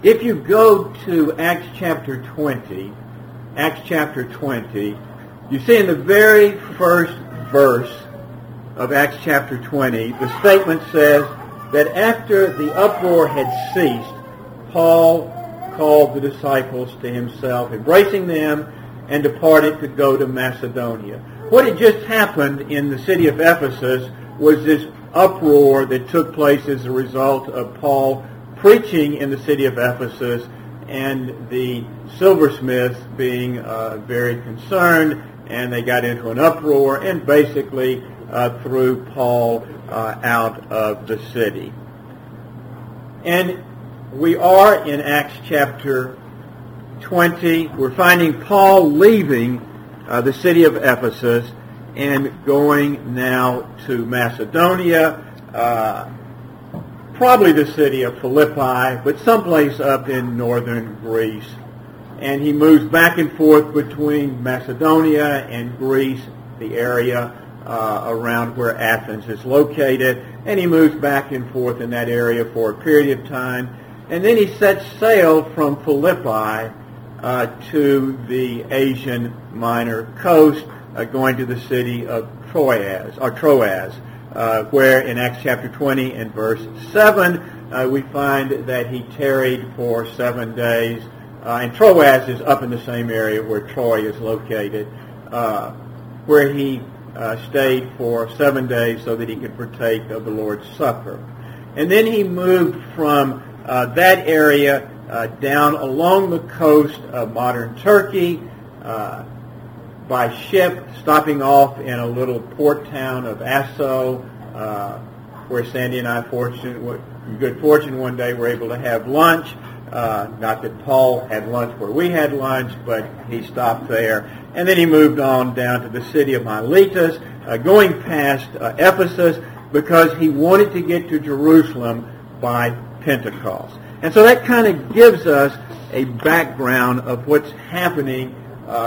If you go to Acts chapter 20, you see in the very first verse of Acts chapter 20, the statement says that after the uproar had ceased, Paul called the disciples to himself, embracing them, and departed to go to Macedonia. What had just happened in the city of Ephesus was this uproar that took place as a result of Paul preaching in the city of Ephesus and the silversmiths being very concerned, and they got into an uproar and basically threw Paul out of the city. And we are in Acts chapter 20. We're finding Paul leaving the city of Ephesus and going now to Macedonia, probably the city of Philippi, but someplace up in northern Greece. And he moves back and forth between Macedonia and Greece, the area around where Athens is located, and he moves back and forth in that area for a period of time. And then he sets sail from Philippi to the Asian Minor coast, going to the city of Troas, where in Acts chapter 20 and verse 7, we find that he tarried for 7 days. And Troas is up in the same area where Troy is located, where he stayed for 7 days so that he could partake of the Lord's Supper. And then he moved from that area down along the coast of modern Turkey by ship, stopping off in a little port town of Asso, where Sandy and I, good fortune, one day were able to have lunch. Not that Paul had lunch where we had lunch, but he stopped there. And then he moved on down to the city of Miletus, going past Ephesus, because he wanted to get to Jerusalem by Pentecost. And so that kind of gives us a background of what's happening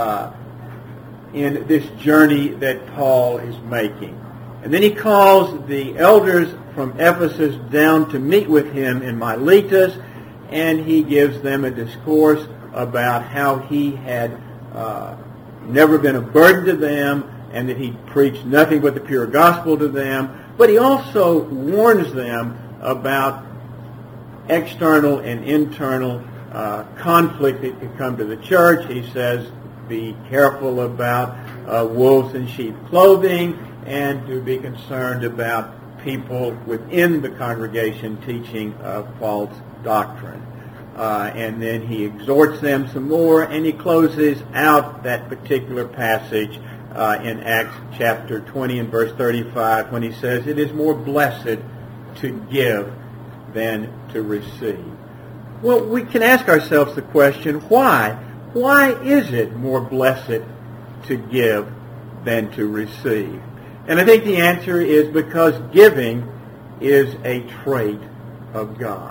in this journey that Paul is making. And then he calls the elders from Ephesus down to meet with him in Miletus, and he gives them a discourse about how he had never been a burden to them, and that he preached nothing but the pure gospel to them. But he also warns them about external and internal conflict that could come to the church. He says, be careful about wolves in sheep clothing, and to be concerned about people within the congregation teaching false doctrine. And then he exhorts them some more, and he closes out that particular passage in Acts chapter 20 and verse 35 when he says, it is more blessed to give than to receive. Well, we can ask ourselves the question, why? Why is it more blessed to give than to receive? And I think the answer is because giving is a trait of God.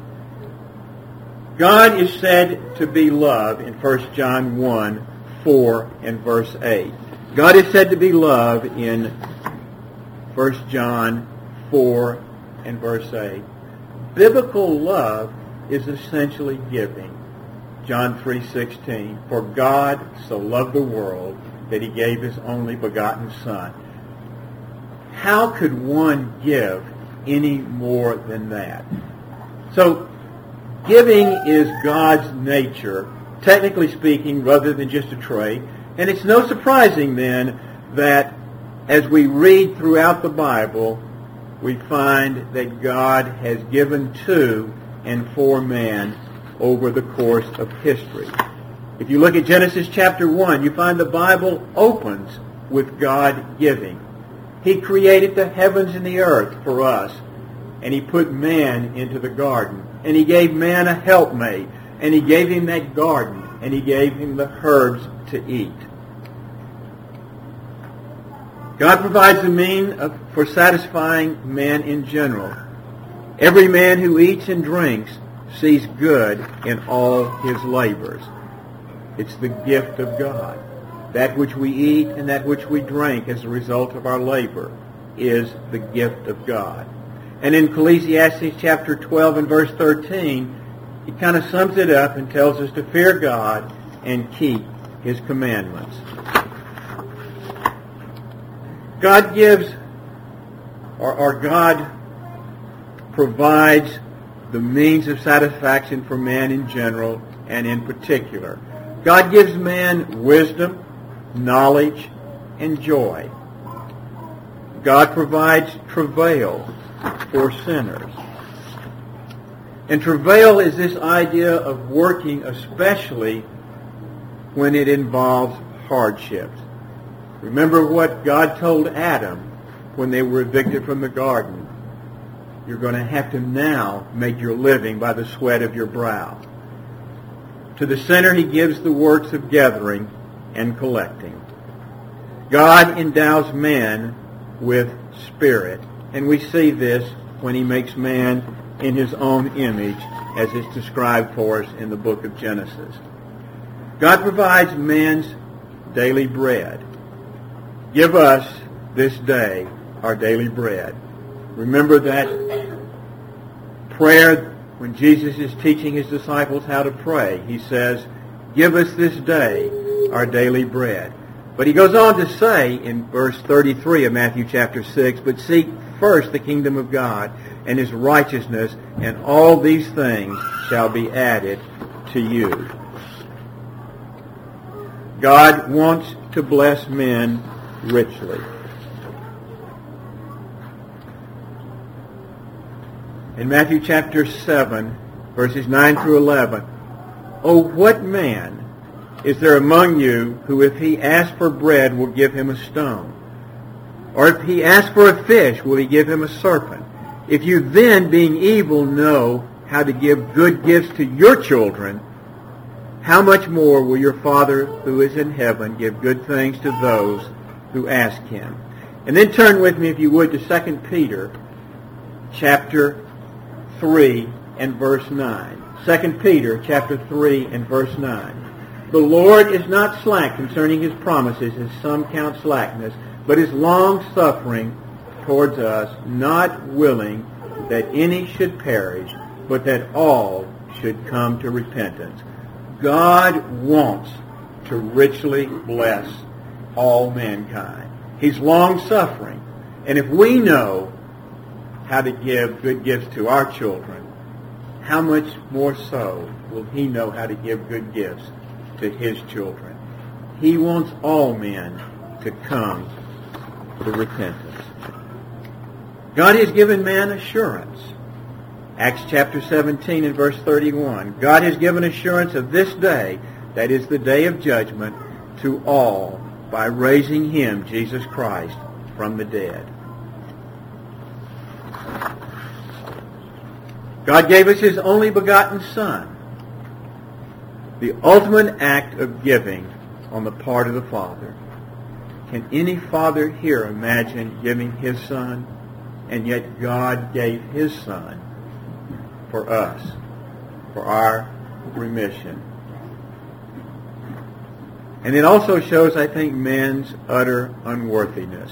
God is said to be love in 1 John 1, 4 and verse 8. God is said to be love in 1 John 4 and verse 8. Biblical love is essentially giving. John 3:16, for God so loved the world that he gave his only begotten Son. How could one give any more than that? So, giving is God's nature, technically speaking, rather than just a trait. And it's no surprising then that as we read throughout the Bible, we find that God has given to and for man over the course of history. If you look at Genesis chapter 1, you find the Bible opens with God giving. He created the heavens and the earth for us, and he put man into the garden. And he gave man a helpmate, and he gave him that garden, and he gave him the herbs to eat. God provides a means for satisfying man in general. Every man who eats and drinks sees good in all his labors. It's the gift of God. That which we eat and that which we drink as a result of our labor is the gift of God. And in Ecclesiastes chapter 12 and verse 13, he kind of sums it up and tells us to fear God and keep his commandments. God gives, or God provides the means of satisfaction for man in general and in particular. God gives man wisdom, knowledge, and joy. God provides travail for sinners. And travail is this idea of working, especially when it involves hardships. Remember what God told Adam when they were evicted from the garden. You're going to have to now make your living by the sweat of your brow. To the sinner he gives the works of gathering and collecting. God endows man with spirit, and we see this when he makes man in his own image, as is described for us in the book of Genesis. God provides man's daily bread. Give us this day our daily bread. Remember that prayer when Jesus is teaching his disciples how to pray. He says, give us this day our daily bread. But he goes on to say in verse 33 of Matthew chapter 6, but seek first the kingdom of God and his righteousness, and all these things shall be added to you. God wants to bless men richly. In Matthew chapter 7, verses 9 through 11, oh, what man is there among you who, if he asks for bread, will give him a stone? Or if he asks for a fish, will he give him a serpent? If you then, being evil, know how to give good gifts to your children, how much more will your Father who is in heaven give good things to those who ask him? And then turn with me, if you would, to 2 Peter chapter 3 and verse 9. 2 Peter chapter 3 and verse 9. The Lord is not slack concerning his promises, as some count slackness, but is long-suffering towards us, not willing that any should perish, but that all should come to repentance. God wants to richly bless all mankind. He's long-suffering. And if we know how to give good gifts to our children, how much more so will he know how to give good gifts to his children? He wants all men to come to repentance. God has given man assurance. Acts chapter 17 and verse 31. God has given assurance of this day, that is the day of judgment, to all by raising him, Jesus Christ, from the dead. God gave us his only begotten Son, the ultimate act of giving on the part of the Father. Can any father here imagine giving his Son? And yet God gave his Son for us, for our remission. And it also shows, I think, man's utter unworthiness.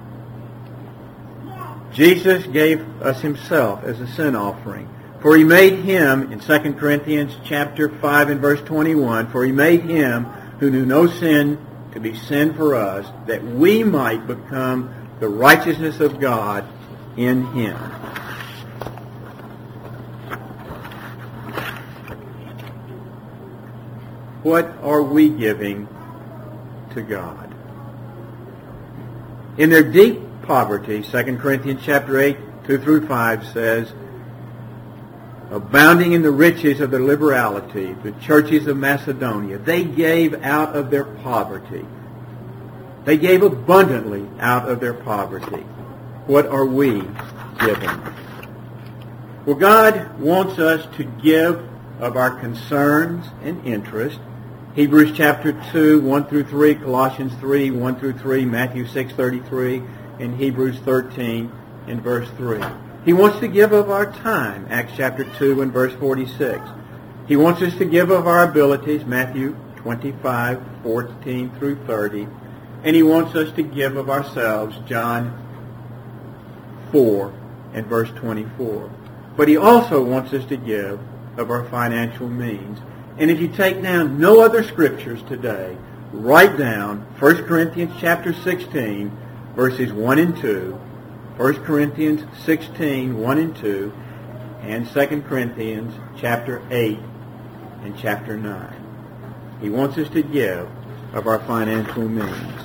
Jesus gave us himself as a sin offering. For he made him, in 2 Corinthians chapter 5 and verse 21, for he made him who knew no sin to be sin for us, that we might become the righteousness of God in him. What are we giving to God? In their deep poverty, 2 Corinthians chapter 8, 2 through 5 says, abounding in the riches of their liberality, the churches of Macedonia, they gave out of their poverty. They gave abundantly out of their poverty. What are we giving? Well, God wants us to give of our concerns and interest. Hebrews chapter 2, 1 through 3, Colossians 3, 1 through 3, Matthew 6:33, and Hebrews 13 and verse 3. He wants to give of our time, Acts chapter 2 and verse 46. He wants us to give of our abilities, Matthew 25, 14 through 30. And he wants us to give of ourselves, John 4 and verse 24. But he also wants us to give of our financial means. And if you take down no other scriptures today, write down 1 Corinthians chapter 16, verses 1 and 2, 1 Corinthians 16, 1 and 2, and 2 Corinthians chapter 8 and chapter 9. He wants us to give of our financial means.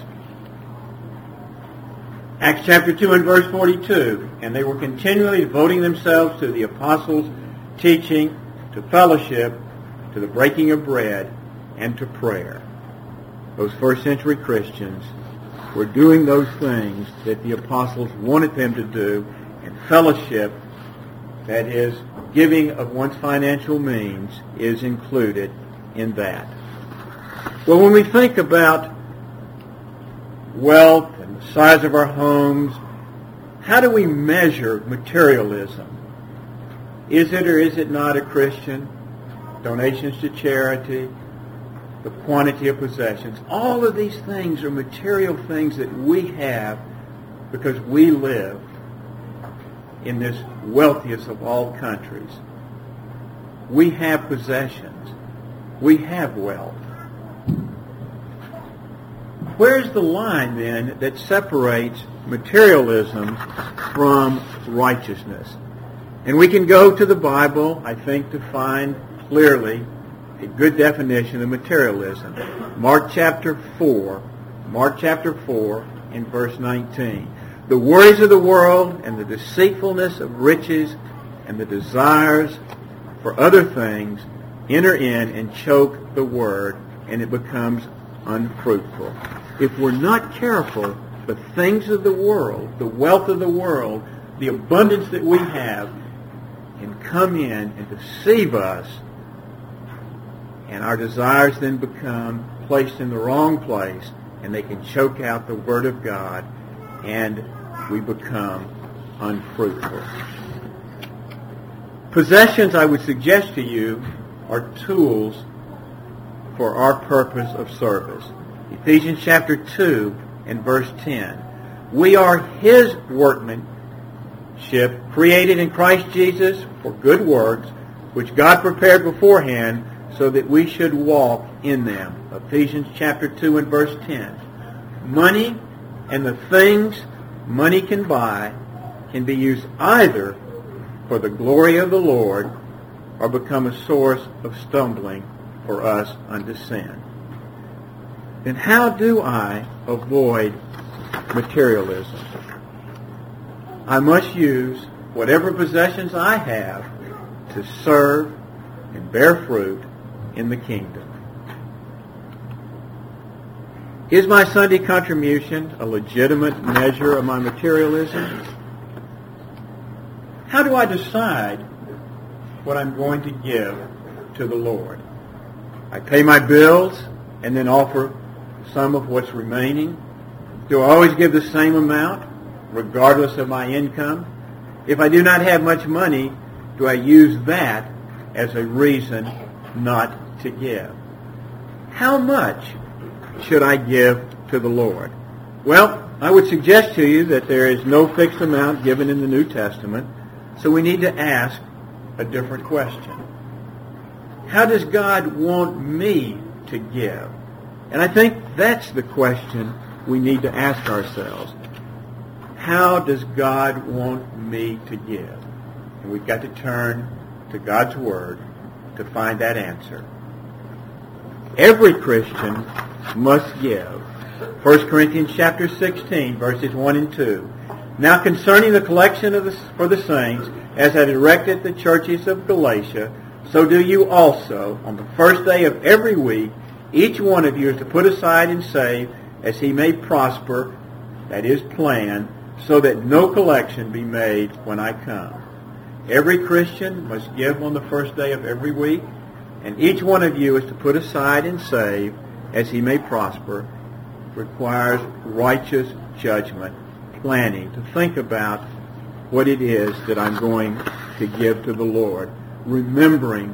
Acts chapter 2 and verse 42, and they were continually devoting themselves to the apostles' teaching, to fellowship, to the breaking of bread, and to prayer. Those first century Christians were doing those things that the apostles wanted them to do, and fellowship, that is, giving of one's financial means, is included in that. Well, when we think about wealth and the size of our homes, how do we measure materialism? Is it or is it not a Christian? Donations to charity, the quantity of possessions. All of these things are material things that we have because we live in this wealthiest of all countries. We have possessions. We have wealth. Where's the line then that separates materialism from righteousness? And we can go to the Bible, I think, to find clearly a good definition of materialism. Mark chapter 4 and verse 19. The worries of the world and the deceitfulness of riches and the desires for other things enter in and choke the word, and it becomes unfruitful. If we're not careful, the things of the world, the wealth of the world, the abundance that we have, can come in and deceive us, and our desires then become placed in the wrong place, and they can choke out the Word of God, and we become unfruitful. Possessions, I would suggest to you, are tools for our purpose of service. Ephesians chapter 2 and verse 10. We are His workmanship, created in Christ Jesus for good works, which God prepared beforehand so that we should walk in them. Ephesians chapter 2 and verse 10. Money and the things money can buy can be used either for the glory of the Lord or become a source of stumbling for us unto sin. Then how do I avoid materialism? I must use whatever possessions I have to serve and bear fruit in the kingdom. Is my Sunday contribution a legitimate measure of my materialism? How do I decide what I'm going to give to the Lord? I pay my bills and then offer some of what's remaining. Do I always give the same amount, regardless of my income? If I do not have much money, do I use that as a reason not to give? How much should I give to the Lord? Well, I would suggest to you that there is no fixed amount given in the New Testament, so we need to ask a different question. How does God want me to give? And I think that's the question we need to ask ourselves. How does God want me to give? And we've got to turn to God's Word to find that answer. Every Christian must give. 1 Corinthians chapter 16, verses 1 and 2. Now concerning the collection for the saints, as I directed the churches of Galatia, so do you also. On the first day of every week, each one of you is to put aside and save as he may prosper, that is, plan, so that no collection be made when I come. Every Christian must give on the first day of every week, and each one of you is to put aside and save as he may prosper. Requires righteous judgment, planning, to think about what it is that I'm going to give to the Lord, remembering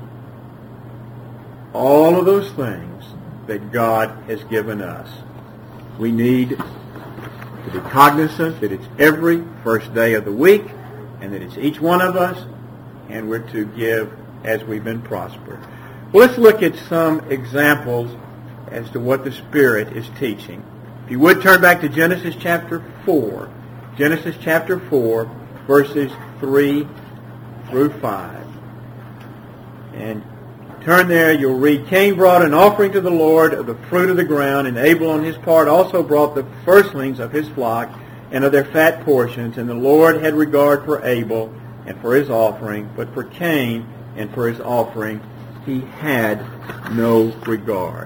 all of those things that God has given us. We need to be cognizant that it's every first day of the week and that it's each one of us, and we're to give as we've been prospered. Well, let's look at some examples as to what the Spirit is teaching. If you would turn back to Genesis chapter 4. Genesis chapter 4, verses 3 through 5. And turn there, you'll read, Cain brought an offering to the Lord of the fruit of the ground, and Abel on his part also brought the firstlings of his flock and of their fat portions. And the Lord had regard for Abel and for his offering, but for Cain and for his offering he had no regard.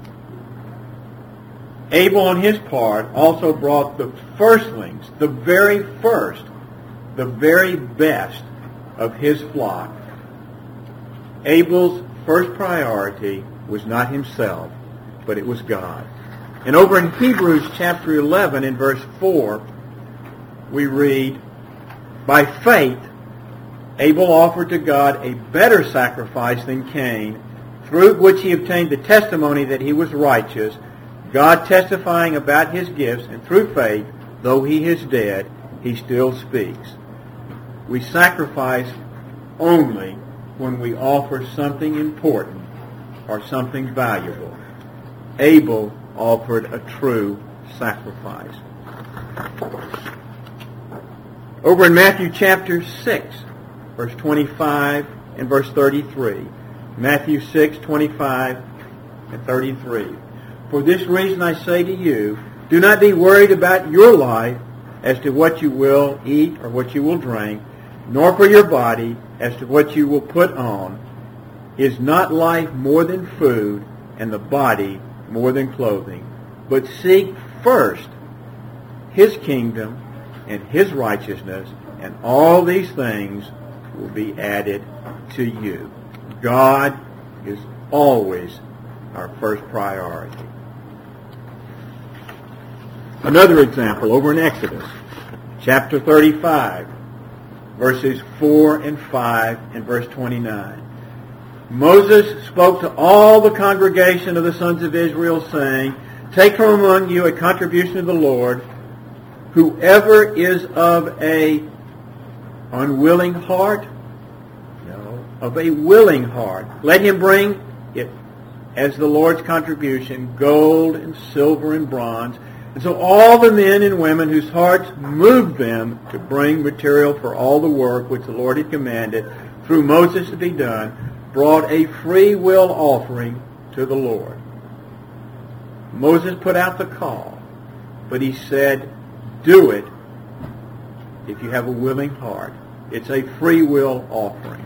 Abel on his part also brought the firstlings, the very first, the very best of his flock. Abel's first priority was not himself, but it was God. And over in Hebrews chapter 11 in verse 4, we read, by faith, Abel offered to God a better sacrifice than Cain, through which he obtained the testimony that he was righteous, God testifying about his gifts, and through faith, though he is dead, he still speaks. We sacrifice only when we offer something important or something valuable. Abel offered a true sacrifice. Over in Matthew chapter 6, verse 25 and verse 33. Matthew 6, 25 and 33. For this reason I say to you, do not be worried about your life as to what you will eat or what you will drink, nor for your body as to what you will put on. Is not life more than food, and the body more than clothing? But seek first his kingdom and his righteousness, and all these things will be added to you. God is always our first priority. Another example over in Exodus, chapter 35, verses 4 and 5 and verse 29. Moses spoke to all the congregation of the sons of Israel, saying, take from among you a contribution to the Lord. Whoever is of a unwilling heart, of a willing heart, let him bring it as the Lord's contribution, gold and silver and bronze. And so all the men and women whose hearts moved them to bring material for all the work which the Lord had commanded through Moses to be done, brought a free will offering to the Lord. Moses put out the call, but he said, do it if you have a willing heart. It's a free will offering.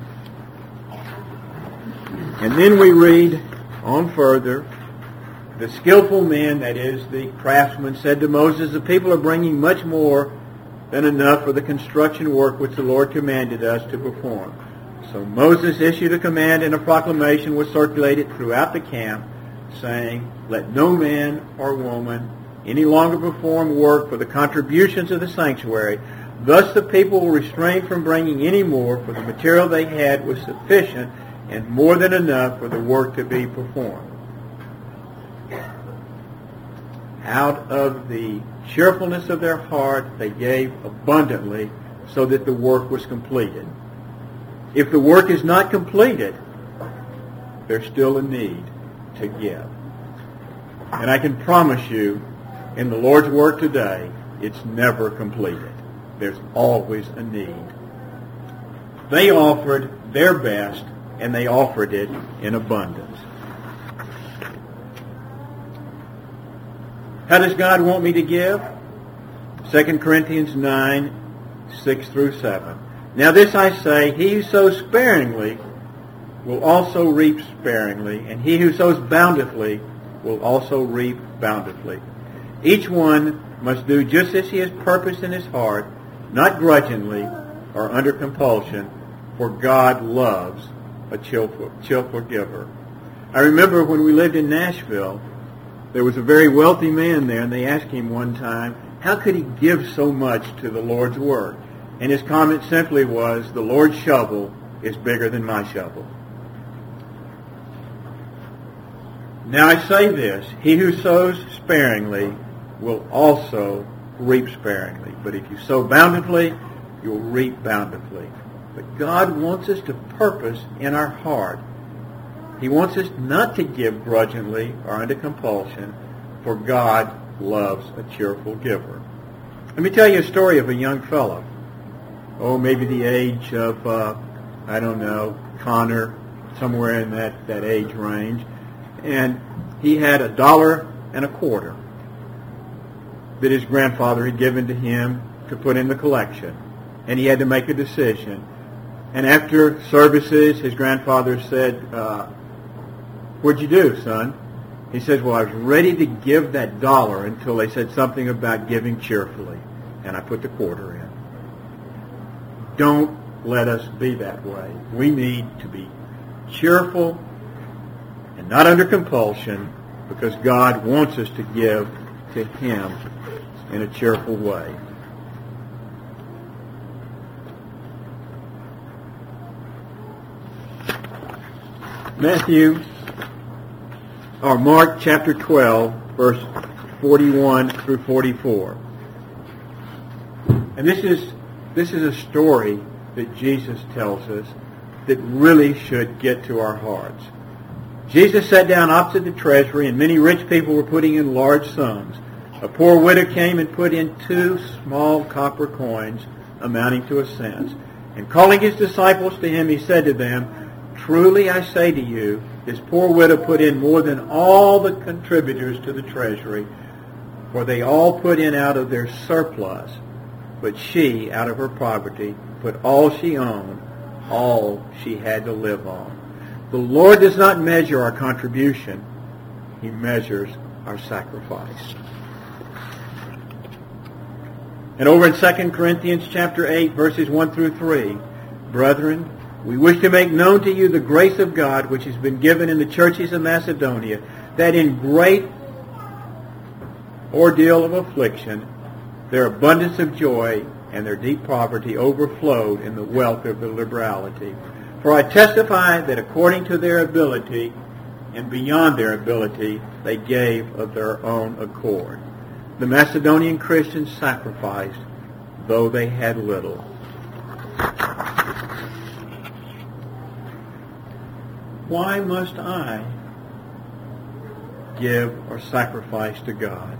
And then we read on further, the skillful men, that is, the craftsmen, said to Moses, the people are bringing much more than enough for the construction work which the Lord commanded us to perform. So Moses issued a command, and a proclamation was circulated throughout the camp, saying, let no man or woman any longer perform work for the contributions of the sanctuary. Thus the people will refrain from bringing any more, for the material they had was sufficient and more than enough for the work to be performed. Out of the cheerfulness of their heart, they gave abundantly so that the work was completed. If the work is not completed, there's still a need to give. And I can promise you, in the Lord's work today, it's never completed. There's always a need. They offered their best, and they offered it in abundance. How does God want me to give? 2 Corinthians 9, 6 through 7. Now this I say, he who sows sparingly will also reap sparingly, and he who sows bountifully will also reap bountifully. Each one must do just as he has purposed in his heart, not grudgingly or under compulsion, for God loves a cheerful giver. I remember when we lived in Nashville, there was a very wealthy man there, and they asked him one time, how could he give so much to the Lord's work? And his comment simply was, the Lord's shovel is bigger than my shovel. Now I say this, he who sows sparingly will also reap sparingly. But if you sow bountifully, you'll reap bountifully. But God wants us to purpose in our heart. He wants us not to give grudgingly or under compulsion, for God loves a cheerful giver. Let me tell you a story of a young fellow. Oh, maybe the age of, Connor, somewhere in that age range. And he had $1.25 that his grandfather had given to him to put in the collection. And he had to make a decision. And after services, his grandfather said, "What'd you do, son?" He says, "Well, I was ready to give that $1 until they said something about giving cheerfully, and I put the quarter in." Don't let us be that way. We need to be cheerful and not under compulsion, because God wants us to give to Him in a cheerful way. Mark chapter 12, verse 41 through 44. And this is a story that Jesus tells us that really should get to our hearts. Jesus sat down opposite the treasury, and many rich people were putting in large sums. A poor widow came and put in 2 small copper coins amounting to a cent. And calling his disciples to him, he said to them, "Truly I say to you, this poor widow put in more than all the contributors to the treasury, for they all put in out of their surplus. But she, out of her poverty, put all she owned, all she had to live on." The Lord does not measure our contribution. He measures our sacrifice. And over in 2 Corinthians chapter 8, verses 1 through 3, "Brethren, we wish to make known to you the grace of God which has been given in the churches of Macedonia, that in great ordeal of affliction, their abundance of joy and their deep poverty overflowed in the wealth of their liberality. For I testify that according to their ability and beyond their ability, they gave of their own accord." The Macedonian Christians sacrificed, though they had little. Why must I give or sacrifice to God?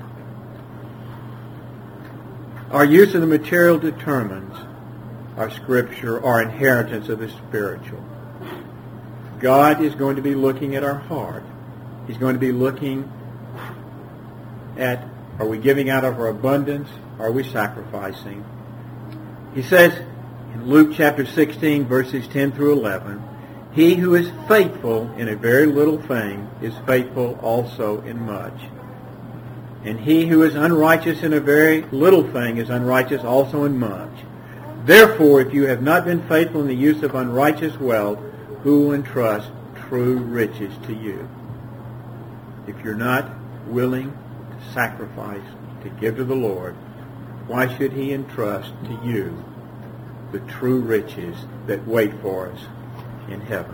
Our use of the material determines our scripture, our inheritance of the spiritual. God is going to be looking at our heart. He's going to be looking at, are we giving out of our abundance? Are we sacrificing? He says in Luke chapter 16, verses 10 through 11, "He who is faithful in a very little thing is faithful also in much. And he who is unrighteous in a very little thing is unrighteous also in much. Therefore, if you have not been faithful in the use of unrighteous wealth, who will entrust true riches to you?" If you're not willing to sacrifice, to give to the Lord, why should He entrust to you the true riches that wait for us in heaven?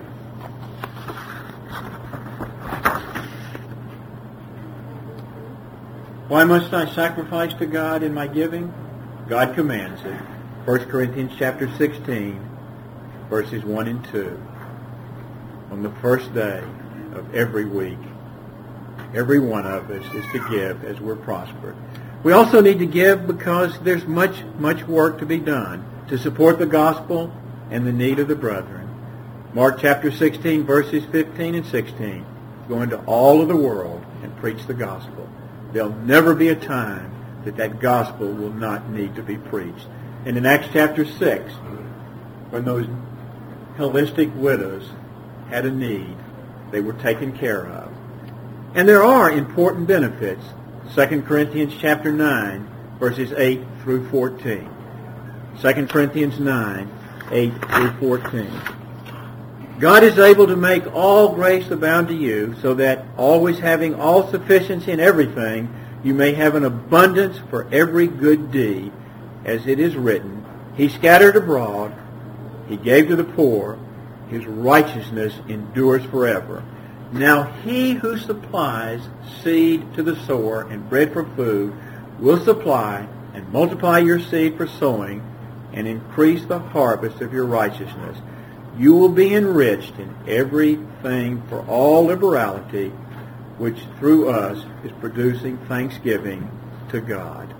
Why must I sacrifice to God in my giving? God commands it. 1 Corinthians chapter 16, verses 1 and 2. On the first day of every week, every one of us is to give as we're prospered. We also need to give because there's much work to be done to support the gospel and the need of the brethren. Mark chapter 16, verses 15 and 16. Go into all of the world and preach the gospel. There'll never be a time that gospel will not need to be preached. And in Acts chapter 6, when those Hellenistic widows had a need, they were taken care of. And there are important benefits. 2 Corinthians chapter 9, verses 8 through 14. 2 Corinthians 9, 8 through 14. "God is able to make all grace abound to you, so that always having all sufficiency in everything, you may have an abundance for every good deed. As it is written, He scattered abroad, He gave to the poor, His righteousness endures forever. Now He who supplies seed to the sower and bread for food will supply and multiply your seed for sowing and increase the harvest of your righteousness. You will be enriched in everything for all liberality, which through us is producing thanksgiving to God.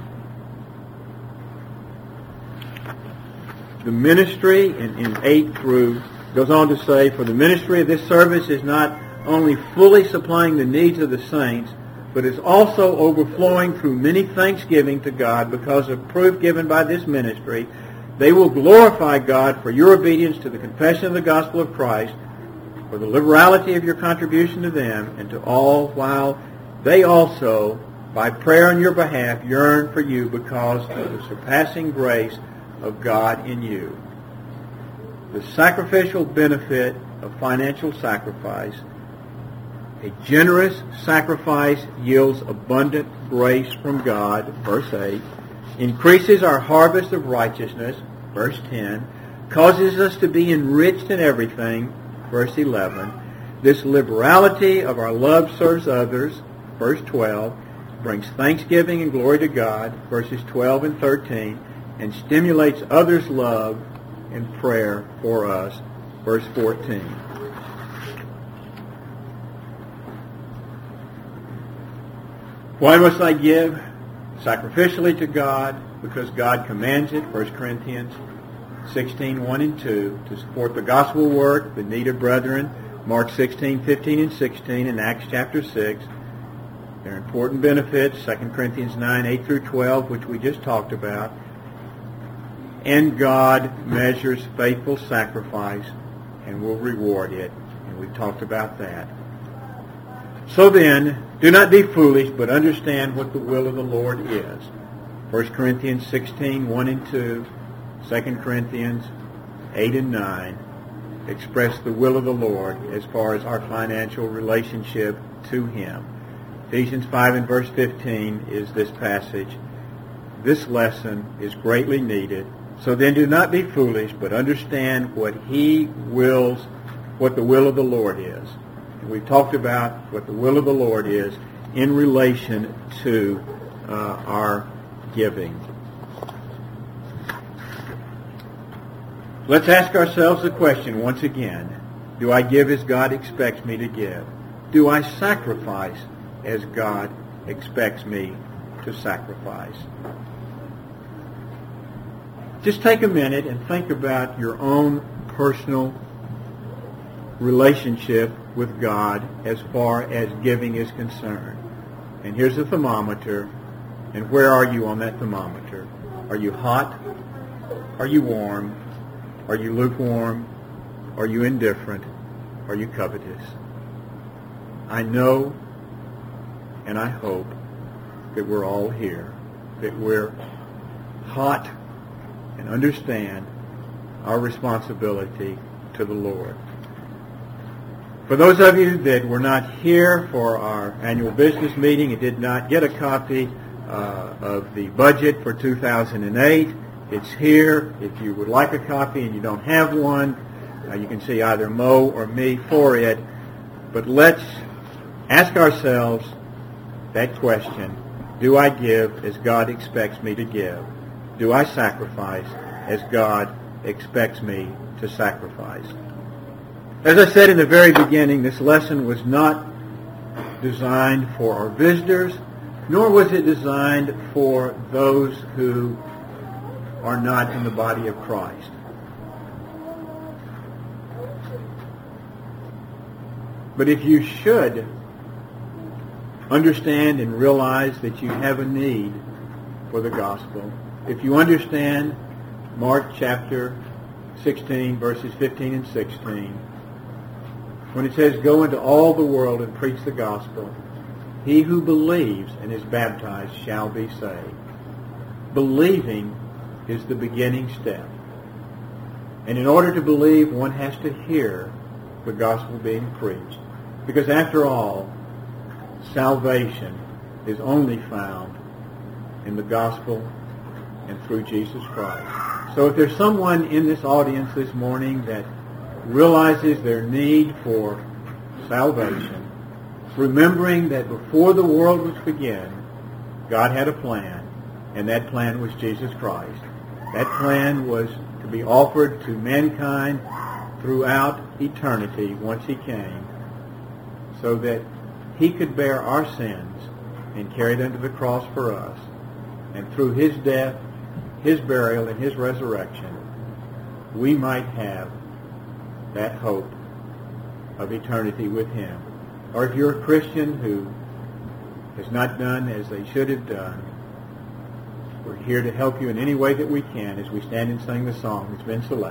The ministry in 8 through goes on to say, for the ministry of this service is not only fully supplying the needs of the saints, but is also overflowing through many thanksgiving to God because of proof given by this ministry. They will glorify God for your obedience to the confession of the gospel of Christ, for the liberality of your contribution to them and to all, while they also, by prayer on your behalf, yearn for you because of the surpassing grace of God in you. The sacrificial benefit of financial sacrifice. A generous sacrifice yields abundant grace from God, verse 8, increases our harvest of righteousness, verse 10, causes us to be enriched in everything, verse 11. This liberality of our love serves others, verse 12, brings thanksgiving and glory to God, verses 12 and 13, and stimulates others' love and prayer for us, verse 14. Why must I give? Sacrificially to God, because God commands it, 1 Corinthians 16, 1 and 2, to support the gospel work, the need of brethren, Mark 16, 15 and 16, and Acts chapter 6. There are important benefits, 2 Corinthians 9, 8 through 12, which we just talked about. And God measures faithful sacrifice and will reward it. And we've talked about that. So then, do not be foolish, but understand what the will of the Lord is. 1 Corinthians 16, 1 and 2, 2 Corinthians 8 and 9 express the will of the Lord as far as our financial relationship to Him. Ephesians 5 and verse 15 is this passage. This lesson is greatly needed. So then do not be foolish, but understand what He wills, what the will of the Lord is. And we've talked about what the will of the Lord is in relation to our giving. Let's ask ourselves the question once again. Do I give as God expects me to give? Do I sacrifice as God expects me to sacrifice? Just take a minute and think about your own personal relationship with God as far as giving is concerned. And here's the thermometer. And where are you on that thermometer? Are you hot? Are you warm? Are you lukewarm? Are you indifferent? Are you covetous? I know and I hope that we're all here, that we're hot and understand our responsibility to the Lord. For those of you that were not here for our annual business meeting and did not get a copy of the budget for 2008, it's here. If you would like a copy and you don't have one, you can see either Mo or me for it. But let's ask ourselves that question. Do I give as God expects me to give? Do I sacrifice as God expects me to sacrifice? As I said in the very beginning, this lesson was not designed for our visitors, nor was it designed for those who are not in the body of Christ. But if you should understand and realize that you have a need for the gospel, if you understand Mark chapter 16, verses 15 and 16, when it says, go into all the world and preach the gospel, he who believes and is baptized shall be saved. Believing is the beginning step. And in order to believe, one has to hear the gospel being preached. Because after all, salvation is only found in the gospel and through Jesus Christ. So if there's someone in this audience this morning that realizes their need for salvation, remembering that before the world was begun, God had a plan, and that plan was Jesus Christ. That plan was to be offered to mankind throughout eternity once he came, so that he could bear our sins and carry them to the cross for us. And through his death, his burial, and his resurrection, we might have that hope of eternity with him. Or if you're a Christian who has not done as they should have done, we're here to help you in any way that we can as we stand and sing the song that's been selected.